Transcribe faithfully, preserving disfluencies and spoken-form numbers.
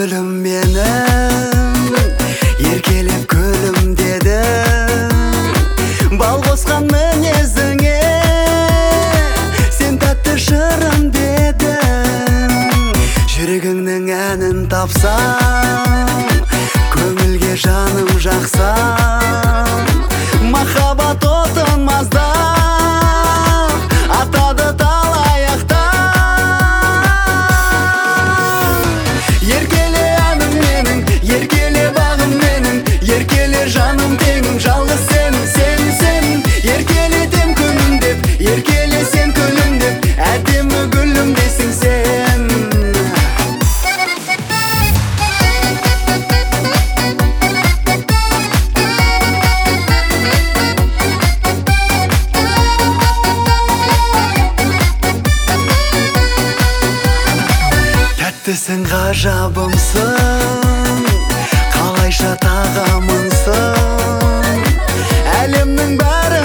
гүлім менің, еркелеп күлім дедің. Бал қосқан мінезіңе сен тәтті шырым дедің. Жүрегіңнің әнін тапсам, көңілге жаным жақсам, махаббат отын маздап атады талаяқтан. Еркеле әнім менің, еркеле бағым менің, еркеле жаным теңім, жалғыз сенің, сен сенің. Еркелетем күнім деп, еркеле сен күлім деп, әдемі гүлім десің сен. Тәттісің, ғажабымсың, қалайша тағамынсың, әлемнің бәрі